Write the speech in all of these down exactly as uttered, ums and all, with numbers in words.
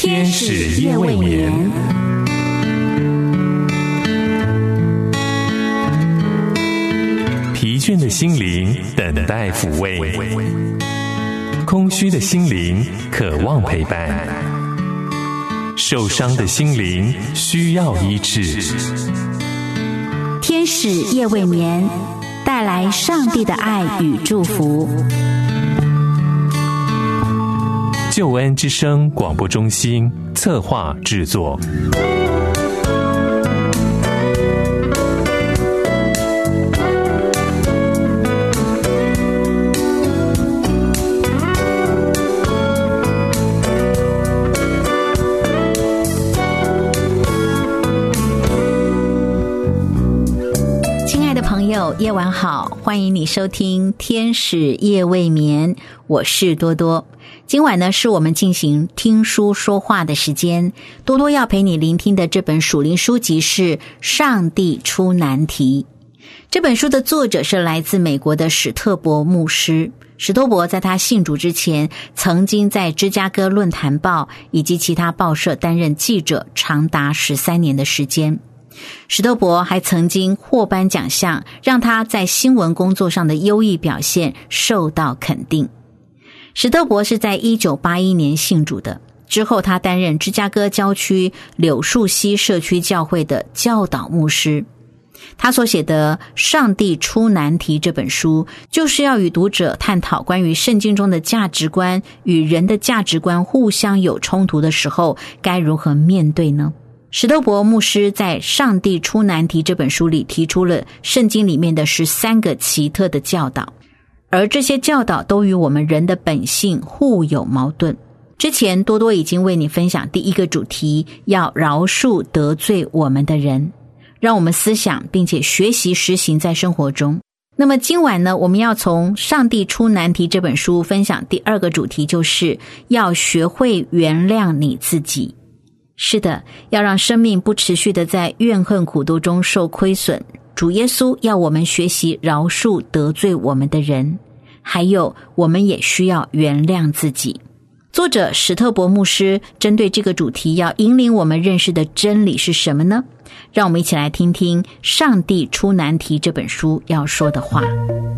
天使夜未眠。疲倦的心灵等待抚慰，空虚的心灵渴望陪伴，受伤的心灵需要医治。 天使夜未眠，带来上帝的爱与祝福。 救恩之声广播中心策划制作。 朋友，夜晚好，欢迎你收听天使夜未眠，我是多多。今晚呢，是我们进行听书说话的时间。多多要陪你聆听的这本属灵书籍是《上帝出难题》。这本书的作者是来自美国的史特伯牧师。史特伯在他信主之前，曾经在芝加哥论坛报以及其他报社担任记者，长达十三年的时间。史特伯还曾经获颁奖项，让他在新闻工作上的优异表现受到肯定。史特伯是在一九八一年信主的，之后他担任芝加哥郊区柳树溪社区教会的教导牧师。他所写的《上帝出难题》这本书，就是要与读者探讨关于圣经中的价值观与人的价值观互相有冲突的时候，该如何面对呢？史特伯牧师在《上帝出难题》这本书里提出了圣经里面的十三个奇特的教导，而这些教导都与我们人的本性互有矛盾。之前多多已经为你分享第一个主题，要饶恕得罪我们的人，让我们思想并且学习实行在生活中。那么今晚呢，我们要从《上帝出难题》这本书分享第二个主题，就是要学会原谅你自己。是的，要让生命不持续的在怨恨苦毒中受亏损，主耶稣要我们学习饶恕得罪我们的人，还有我们也需要原谅自己。作者史特伯牧师针对这个主题要引领我们认识的真理是什么呢？让我们一起来听听《上帝出难题》这本书要说的话。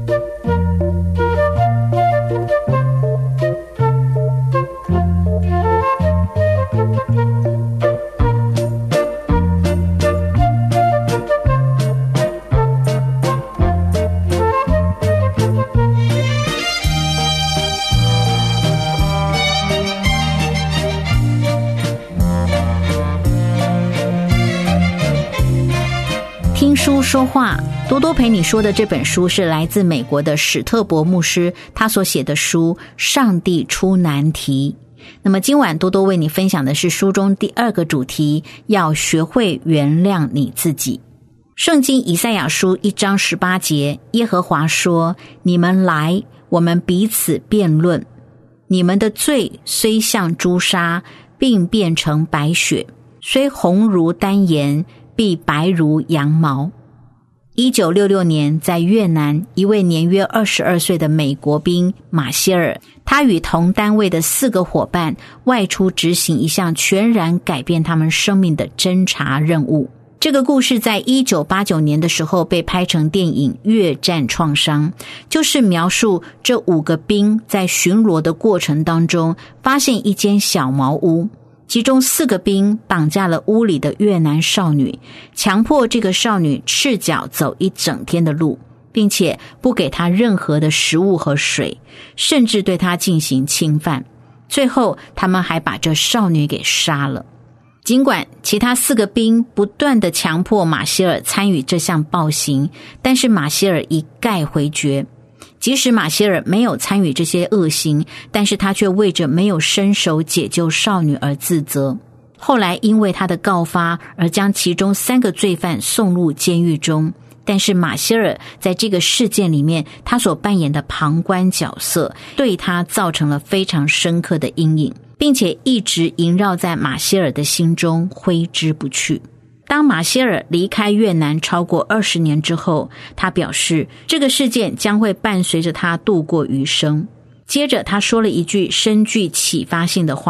听书说话，多多陪你说的这本书是来自美国的史特伯牧师他所写的书《上帝出难题》。那么今晚多多为你分享的是书中第二个主题，要学会原谅你自己。圣经以赛亚书一章十八节，耶和华说：你们来，我们彼此辩论，你们的罪虽像朱砂，并变成白雪，虽红如丹颜，必白如羊毛。一九六六年，在越南，一位年约二十二岁的美国兵马歇尔，他与同单位的四个伙伴外出执行一项全然改变他们生命的侦察任务。这个故事在一九八九年的时候被拍成电影《越战创伤》，就是描述这五个兵在巡逻的过程当中，发现一间小茅屋，其中四个兵绑架了屋里的越南少女，强迫这个少女赤脚走一整天的路，并且不给她任何的食物和水，甚至对她进行侵犯。最后他们还把这少女给杀了。尽管其他四个兵不断地强迫马歇尔参与这项暴行，但是马歇尔一概回绝。即使马歇尔没有参与这些恶行，但是他却为着没有伸手解救少女而自责。后来因为他的告发而将其中三个罪犯送入监狱中，但是马歇尔在这个事件里面，他所扮演的旁观角色对他造成了非常深刻的阴影，并且一直萦绕在马歇尔的心中，挥之不去。当马歇尔离开越南超过二十年之后，他表示这个事件将会伴随着他度过余生。接着他说了一句深具启发性的话，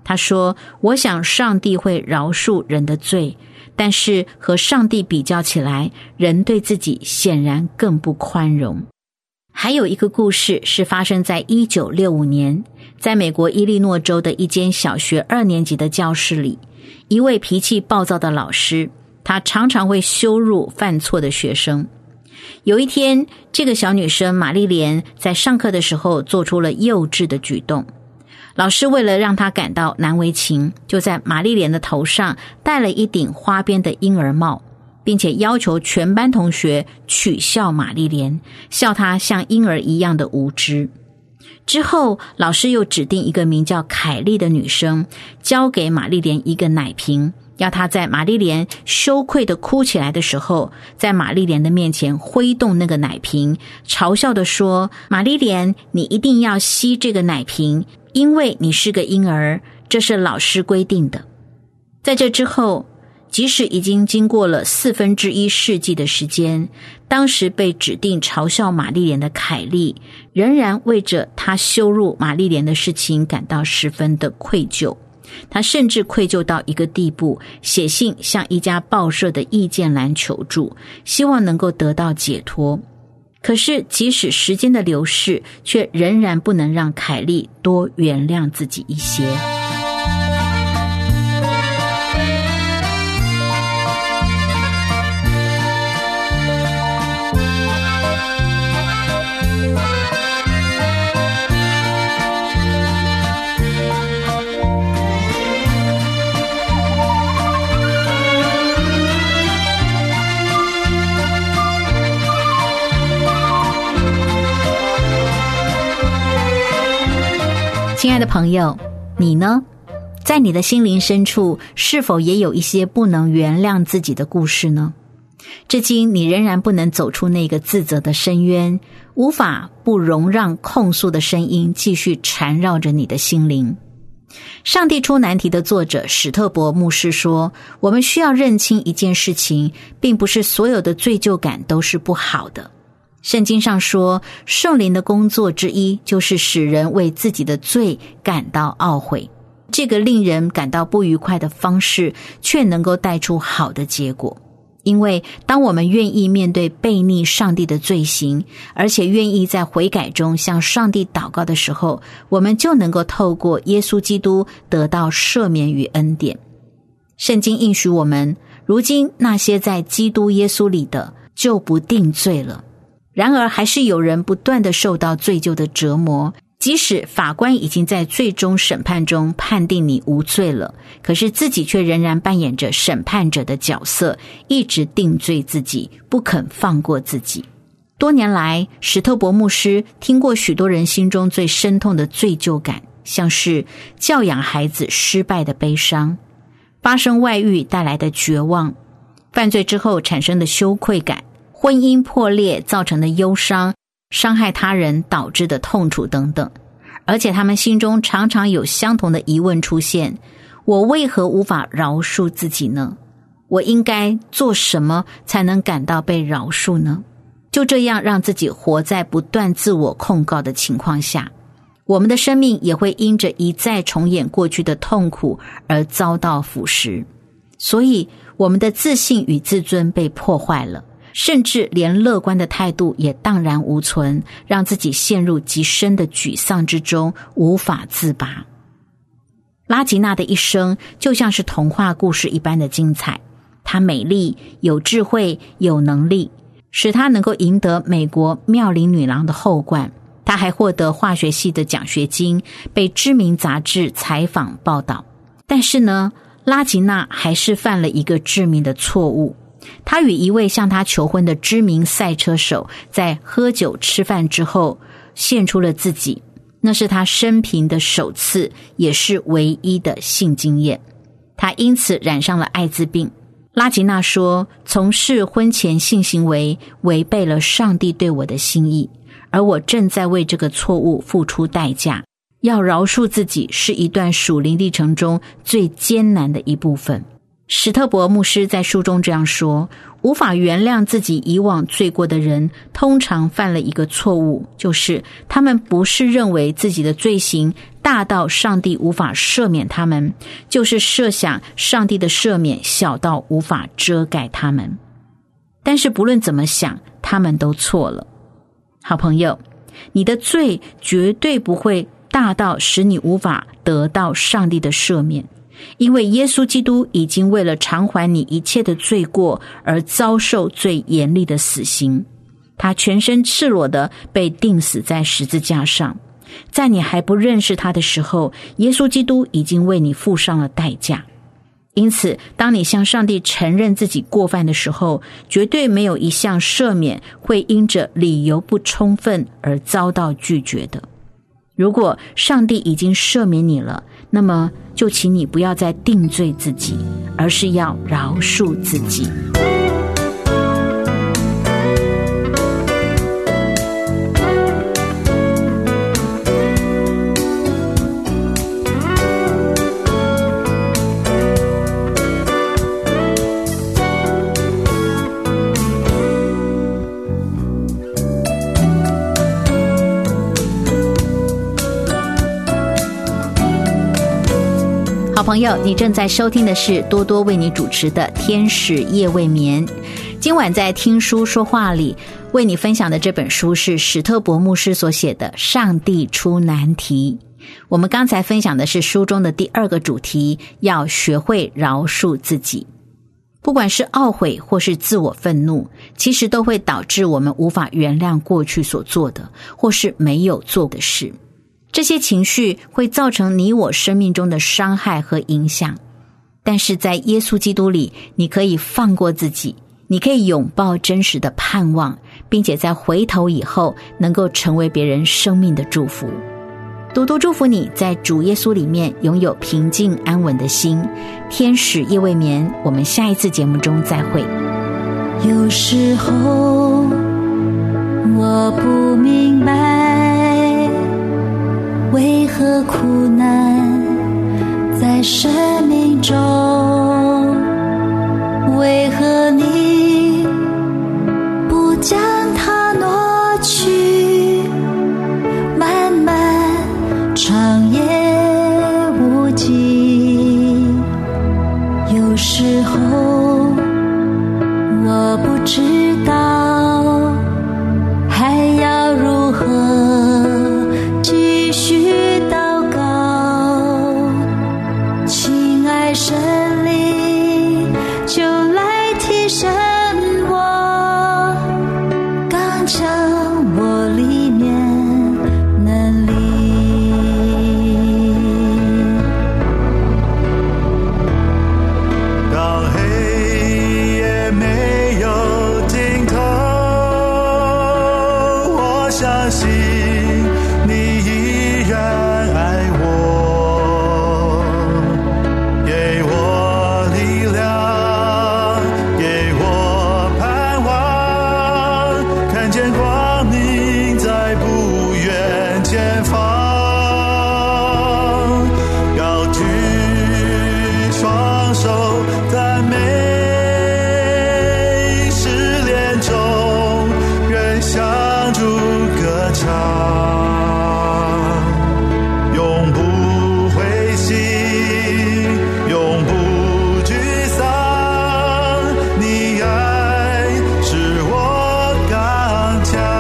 他说，我想上帝会饶恕人的罪，但是和上帝比较起来，人对自己显然更不宽容。还有一个故事是发生在一九六五年，在美国伊利诺州的一间小学二年级的教室里，一位脾气暴躁的老师，他常常会羞辱犯错的学生。有一天，这个小女生玛丽莲在上课的时候做出了幼稚的举动，老师为了让她感到难为情，就在玛丽莲的头上戴了一顶花边的婴儿帽，并且要求全班同学取笑玛丽莲，笑她像婴儿一样的无知。之后，老师又指定一个名叫凯莉的女生，交给玛丽莲一个奶瓶，要她在玛丽莲羞愧地哭起来的时候，在玛丽莲的面前挥动那个奶瓶，嘲笑地说，玛丽莲，你一定要吸这个奶瓶，因为你是个婴儿，这是老师规定的。在这之后，即使已经经过了四分之一世纪的时间，当时被指定嘲笑玛丽莲的凯莉，仍然为着她羞辱玛丽莲的事情感到十分的愧疚。她甚至愧疚到一个地步，写信向一家报社的意见栏求助，希望能够得到解脱。可是即使时间的流逝，却仍然不能让凯莉多原谅自己一些。亲爱的朋友，你呢？在你的心灵深处，是否也有一些不能原谅自己的故事呢？至今你仍然不能走出那个自责的深渊，无法不容让控诉的声音继续缠绕着你的心灵。上帝出难题的作者史特伯牧师说，我们需要认清一件事情，并不是所有的罪疚感都是不好的。圣经上说，圣灵的工作之一就是使人为自己的罪感到懊悔。这个令人感到不愉快的方式，却能够带出好的结果。因为当我们愿意面对悖逆上帝的罪行，而且愿意在悔改中向上帝祷告的时候，我们就能够透过耶稣基督得到赦免与恩典。圣经应许我们，如今那些在基督耶稣里的，就不定罪了。然而还是有人不断地受到罪疚的折磨，即使法官已经在最终审判中判定你无罪了，可是自己却仍然扮演着审判者的角色，一直定罪自己，不肯放过自己。多年来，史特伯牧师听过许多人心中最深痛的罪疚感，像是教养孩子失败的悲伤，发生外遇带来的绝望，犯罪之后产生的羞愧感，婚姻破裂造成的忧伤，伤害他人导致的痛楚等等。而且他们心中常常有相同的疑问出现，我为何无法饶恕自己呢？我应该做什么才能感到被饶恕呢？就这样让自己活在不断自我控告的情况下，我们的生命也会因着一再重演过去的痛苦而遭到腐蚀。所以我们的自信与自尊被破坏了，甚至连乐观的态度也荡然无存，让自己陷入极深的沮丧之中，无法自拔。拉吉娜的一生就像是童话故事一般的精彩，她美丽、有智慧、有能力，使她能够赢得美国妙龄女郎的后冠。她还获得化学系的奖学金，被知名杂志采访报道。但是呢，拉吉娜还是犯了一个致命的错误。他与一位向他求婚的知名赛车手在喝酒吃饭之后献出了自己，那是他生平的首次，也是唯一的性经验。他因此染上了艾滋病。拉吉娜说，从事婚前性行为违背了上帝对我的心意，而我正在为这个错误付出代价。要饶恕自己是一段属灵历程中最艰难的一部分。 史特伯牧师在书中这样说，无法原谅自己以往罪过的人，通常犯了一个错误，就是他们不是认为自己的罪行大到上帝无法赦免他们，就是设想上帝的赦免小到无法遮盖他们。但是不论怎么想，他们都错了。好朋友，你的罪绝对不会大到使你无法得到上帝的赦免，因为耶稣基督已经为了偿还你一切的罪过而遭受最严厉的死刑，他全身赤裸的被钉死在十字架上，在你还不认识他的时候，耶稣基督已经为你付上了代价。因此当你向上帝承认自己过犯的时候，绝对没有一项赦免会因着理由不充分而遭到拒绝的。如果上帝已经赦免你了，那么就请你不要再定罪自己，而是要饶恕自己。好朋友，你正在收听的是多多为你主持的天使夜未眠。今晚在听书说话里为你分享的这本书是史特伯牧师所写的《上帝出难题》。我们刚才分享的是书中的第二个主题，要学会饶恕自己。不管是懊悔或是自我愤怒，其实都会导致我们无法原谅过去所做的或是没有做的事。这些情绪会造成你我生命中的伤害和影响，但是在耶稣基督里，你可以放过自己，你可以拥抱真实的盼望，并且在回头以后能够成为别人生命的祝福。多多祝福你在主耶稣里面拥有平静安稳的心。天使夜未眠，我们下一次节目中再会。 有时候我不明白，为何苦难在生命中，为何你不将它挪去，漫漫长夜无际。有时候我不知道还要如何继续祷告，亲爱神灵就来提升我，刚强我里面能力。 当黑夜没有尽头，我相信你依然爱我，给我力量，给我盼望，看见光明在不远前方，高举双手赞美，失恋中仍向主歌唱，永不灰心，永不沮丧，你爱使我刚强。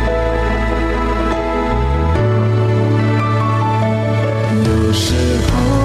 有时候